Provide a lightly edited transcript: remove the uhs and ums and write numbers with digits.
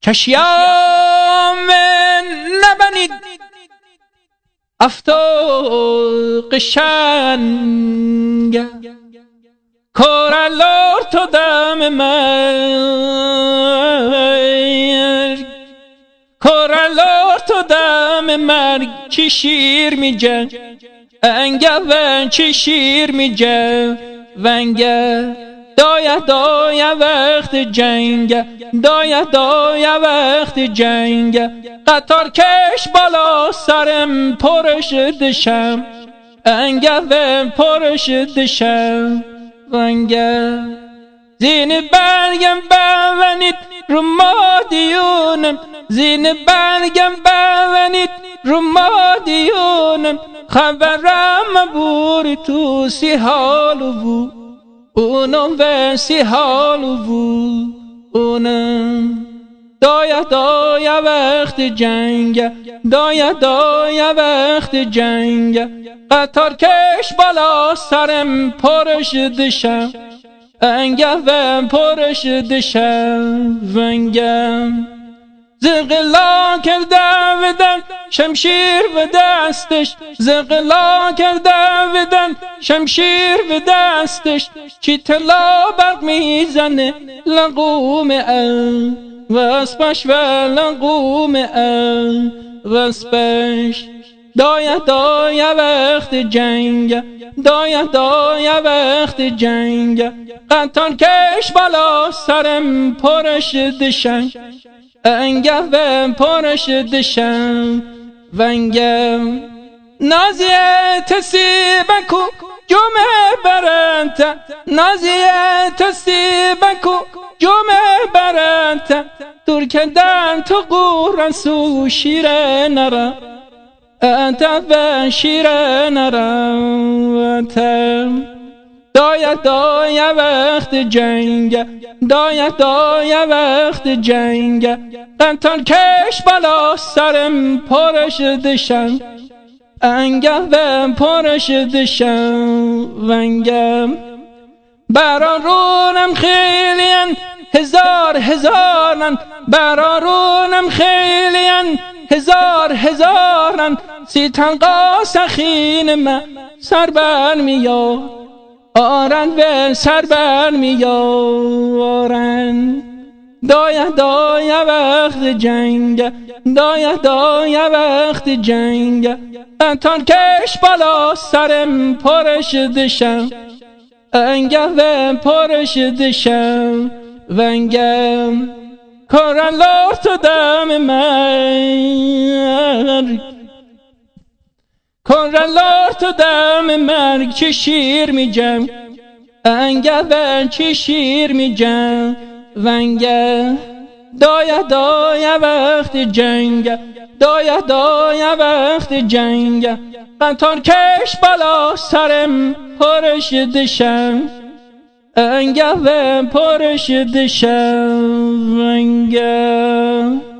کشیام نبنید افتاق شنگ کارالور تو دم مرگ کارالور تو دم مرگ چی شیر می جنگ انگه و چی شیر می جنگ ونگه دایه وقت جنگ دایه وقت جنگ قطار کش بالا سرم پرش دشم انگه و پرش دشم ونگه زین برگم بونید رو مادیونم زین برگم بونید رو مادیونم خبرم بوری تو سی حالو بود اونم وسی حالو بود اونم دایه وقت جنگ دایه وقت جنگ قطار کش بالا سرم پرش دشم انگه و پرش دشم ونگم زغلا کرده ودن شمشیر و دستش زغلا کرده ودن شمشیر و دستش چی طلا برق میزنه لقوم و اسبش و لقوم و اسبش دایه وقت جنگ دایه وقت جنگ قطار کش بالا سرم پرش دشن انگه و پرش دشم ونگم نازیت سیبکو جمعه برنت نازیت سیبکو جمعه برنت دور کردن تو قورن سو شیره نرم انت و شیره نرم دایه وقت جنگ دایه وقت جنگ قطار کش بالا سرم پرش دشم انگه و پرش دشم ونگم برارونم خیلین هزارن برارونم خیلین هزارن سی تنقا سخین من سر بر میاد آرن و سر بر میارن دایه وقت جنگ دایه وقت جنگ قطار کش بالا سرم پرش دشم انگه و پرش دشم ونگم کارالور تو دم مرگ کارالور تو دم مرگ چی شیر می جنگ انگه و چی شیر می جنگ ونگه دایه وقت جنگ دایه وقت جنگ قطار کش بالا سرم پرش دشم انگه و پرش دشم ونگه